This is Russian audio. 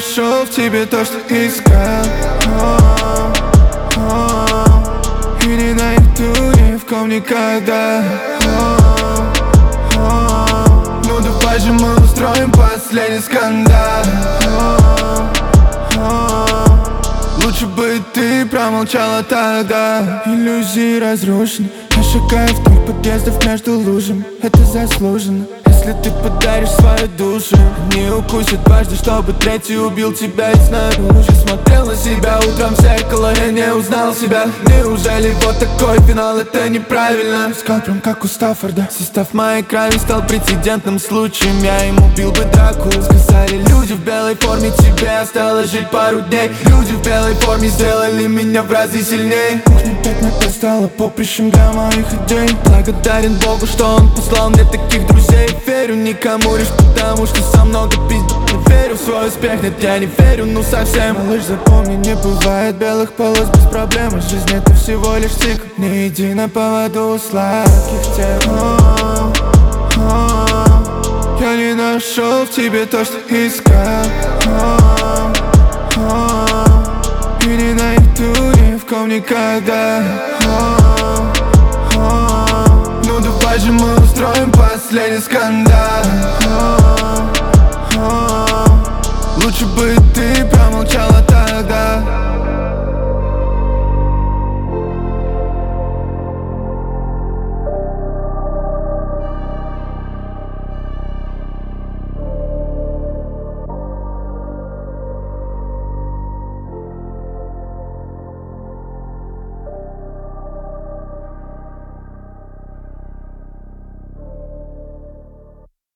нашел в тебе то, что искал. И не найду ни в ком никогда. Ну давай же мы устроим последний скандал. Лучше бы ты промолчала тогда. Иллюзии разрушены. Я шагаю вдоль подъездов между лужами. Это заслуженно. Если ты подаришь свою душу, не укусит дважды, чтобы третий убил тебя изнаружи. Смотрел на себя утром в зеркало, я не узнал себя. Неужели вот такой финал, это неправильно? Искал прям как у Стаффорда. Состав моей крови стал прецедентным случаем. Я им убил бы Дракулу. Сказали люди в белой форме, тебе осталось жить пару дней. Люди в белой форме сделали меня в разы сильней. Кухня 5 на 5 стала поприщем для моих идей. Благодарен Богу, что он послал мне таких друзей. Верю никому лишь потому, что со много пиздец. Не верю в свой успех, нет, я не верю, ну совсем. Малыш, запомни, не бывает белых полос без проблем. Жизнь это всего лишь цикл. Не иди на поводу у сладких тем. Я не нашел в тебе то, что искал. И не найду ни в ком никогда. Ну давай же мы устроим последний скандал. Лучше бы ты промолчала